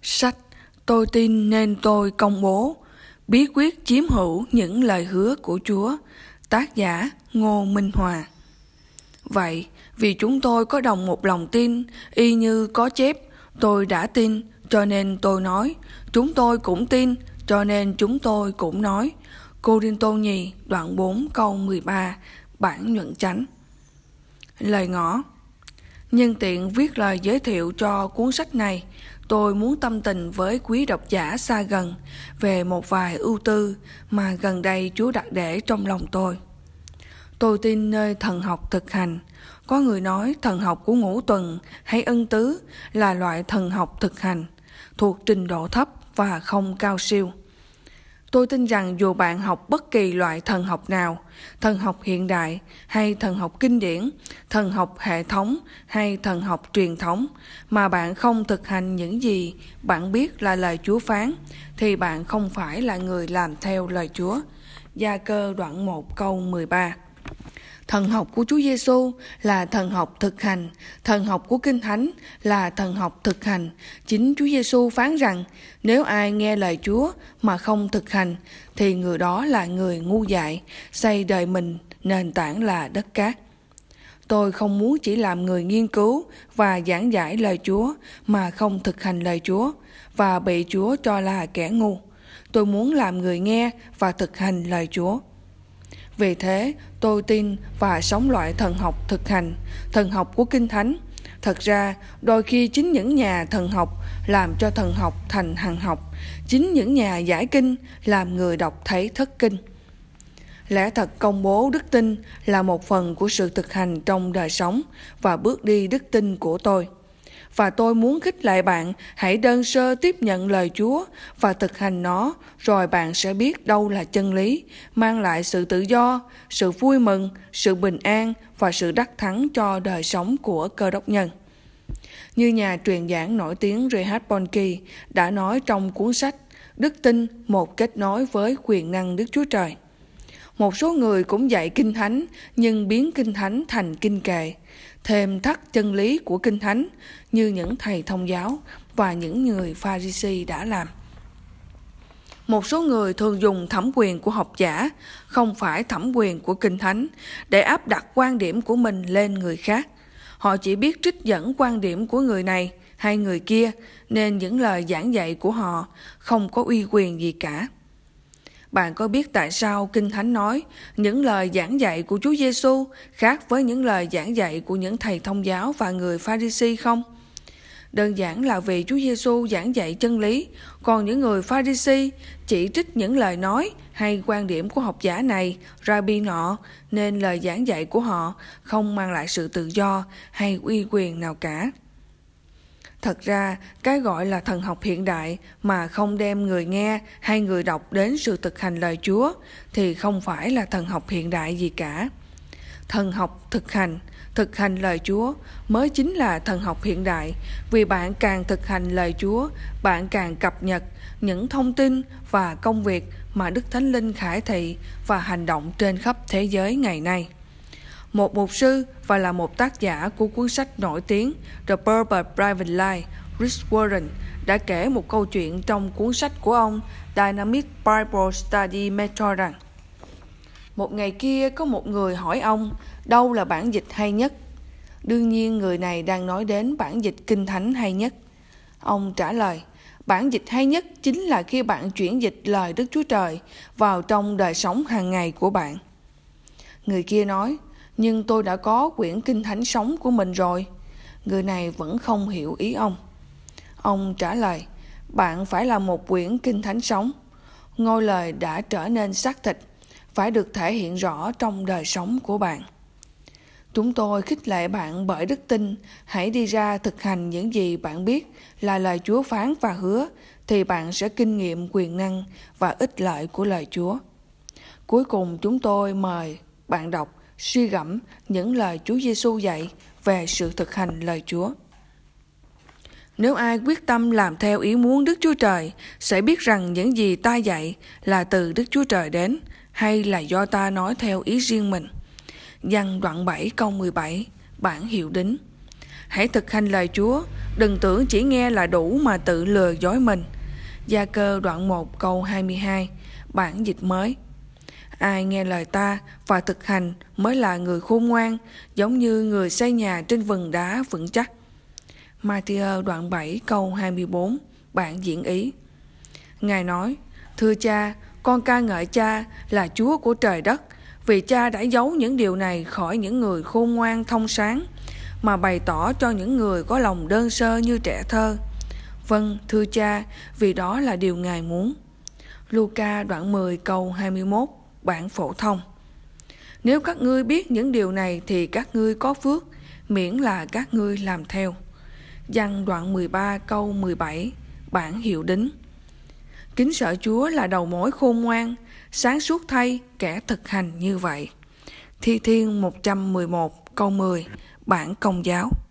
Sách Tôi tin nên tôi công bố, bí quyết chiếm hữu những lời hứa của Chúa. Tác giả Ngô Minh Hòa. Vậy, vì chúng tôi có đồng một lòng tin, y như có chép, tôi đã tin, cho nên tôi nói, chúng tôi cũng tin, cho nên chúng tôi cũng nói. Cô-rinh-tô nhì đoạn 4 câu 13, bản nhuận chánh. Lời ngỏ. Nhân tiện viết lời giới thiệu cho cuốn sách này, tôi muốn tâm tình với quý độc giả xa gần về một vài ưu tư mà gần đây Chúa đặt để trong lòng tôi. Tôi tin nơi thần học thực hành. Có người nói thần học của Ngũ Tuần hay Ân Tứ là loại thần học thực hành, thuộc trình độ thấp và không cao siêu. Tôi tin rằng dù bạn học bất kỳ loại thần học nào, thần học hiện đại hay thần học kinh điển, thần học hệ thống hay thần học truyền thống, mà bạn không thực hành những gì bạn biết là lời Chúa phán, thì bạn không phải là người làm theo lời Chúa. Gia-cơ đoạn 1 câu 13. Thần học của Chúa Giêsu là thần học thực hành, thần học của Kinh Thánh là thần học thực hành. Chính Chúa Giêsu phán rằng, nếu ai nghe lời Chúa mà không thực hành, thì người đó là người ngu dại, xây đời mình nền tảng là đất cát. Tôi không muốn chỉ làm người nghiên cứu và giảng giải lời Chúa mà không thực hành lời Chúa và bị Chúa cho là kẻ ngu. Tôi muốn làm người nghe và thực hành lời Chúa. Vì thế, tôi tin và sống loại thần học thực hành, thần học của Kinh Thánh. Thật ra, đôi khi chính những nhà thần học làm cho thần học thành hằng học, chính những nhà giải kinh làm người đọc thấy thất kinh. Lẽ thật công bố đức tin là một phần của sự thực hành trong đời sống và bước đi đức tin của tôi. Và tôi muốn khích lệ bạn hãy đơn sơ tiếp nhận lời Chúa và thực hành nó, rồi bạn sẽ biết đâu là chân lý, mang lại sự tự do, sự vui mừng, sự bình an và sự đắc thắng cho đời sống của Cơ Đốc nhân. Như nhà truyền giảng nổi tiếng Reinhard Bonnke đã nói trong cuốn sách Đức tin, một kết nối với quyền năng Đức Chúa Trời. Một số người cũng dạy Kinh Thánh nhưng biến Kinh Thánh thành kinh kệ, thêm thắt chân lý của Kinh Thánh như những thầy thông giáo và những người Pha-ri-si đã làm. Một số người thường dùng thẩm quyền của học giả, không phải thẩm quyền của Kinh Thánh, để áp đặt quan điểm của mình lên người khác. Họ chỉ biết trích dẫn quan điểm của người này hay người kia, nên những lời giảng dạy của họ không có uy quyền gì cả. Bạn có biết tại sao Kinh Thánh nói những lời giảng dạy của Chúa Giêsu khác với những lời giảng dạy của những thầy thông giáo và người Pha-ri-si không? Đơn giản là vì Chúa Giêsu giảng dạy chân lý, còn những người Pha-ri-si chỉ trích những lời nói hay quan điểm của học giả này, rabbi nọ, nên lời giảng dạy của họ không mang lại sự tự do hay uy quyền nào cả. Thật ra, cái gọi là thần học hiện đại mà không đem người nghe hay người đọc đến sự thực hành lời Chúa thì không phải là thần học hiện đại gì cả. Thần học thực hành lời Chúa mới chính là thần học hiện đại, vì bạn càng thực hành lời Chúa, bạn càng cập nhật những thông tin và công việc mà Đức Thánh Linh khải thị và hành động trên khắp thế giới ngày nay. Một mục sư và là một tác giả của cuốn sách nổi tiếng The Purpose Private Life, Rick Warren, đã kể một câu chuyện trong cuốn sách của ông Dynamic Bible Study Method rằng một ngày kia có một người hỏi ông đâu là bản dịch hay nhất. Đương nhiên người này đang nói đến bản dịch Kinh Thánh hay nhất. Ông trả lời, bản dịch hay nhất chính là khi bạn chuyển dịch lời Đức Chúa Trời vào trong đời sống hàng ngày của bạn. Người kia nói, nhưng tôi đã có quyển Kinh Thánh sống của mình rồi. Người này vẫn không hiểu ý ông. Ông trả lời, bạn phải là một quyển Kinh Thánh sống. Ngôi lời đã trở nên xác thịt, phải được thể hiện rõ trong đời sống của bạn. Chúng tôi khích lệ bạn bởi đức tin, hãy đi ra thực hành những gì bạn biết là lời Chúa phán và hứa, thì bạn sẽ kinh nghiệm quyền năng và ích lợi của lời Chúa. Cuối cùng chúng tôi mời bạn đọc suy gẫm những lời Chúa Giêsu dạy về sự thực hành lời Chúa. Nếu ai quyết tâm làm theo ý muốn Đức Chúa Trời, sẽ biết rằng những gì ta dạy là từ Đức Chúa Trời đến, hay là do ta nói theo ý riêng mình. Giăng đoạn 7 câu 17, bản hiệu đính. Hãy thực hành lời Chúa, đừng tưởng chỉ nghe là đủ mà tự lừa dối mình. Gia Cơ đoạn 1 câu 22, bản dịch mới. Ai nghe lời ta và thực hành mới là người khôn ngoan, giống như người xây nhà trên vừng đá vững chắc. Ma-thi-ơ đoạn 7 câu 24, bản diễn ý. Ngài nói, thưa cha, con ca ngợi cha là Chúa của trời đất, vì cha đã giấu những điều này khỏi những người khôn ngoan thông sáng, mà bày tỏ cho những người có lòng đơn sơ như trẻ thơ. Vâng, thưa cha, vì đó là điều Ngài muốn. Luca đoạn 10 câu 21, bản phổ thông. Nếu các ngươi biết những điều này thì các ngươi có phước, miễn là các ngươi làm theo. Giăng đoạn 13 câu 17, bản hiệu đính. Kính sợ Chúa là đầu mối khôn ngoan, sáng suốt thay kẻ thực hành như vậy. Thi Thiên 111 câu 10, bản Công giáo.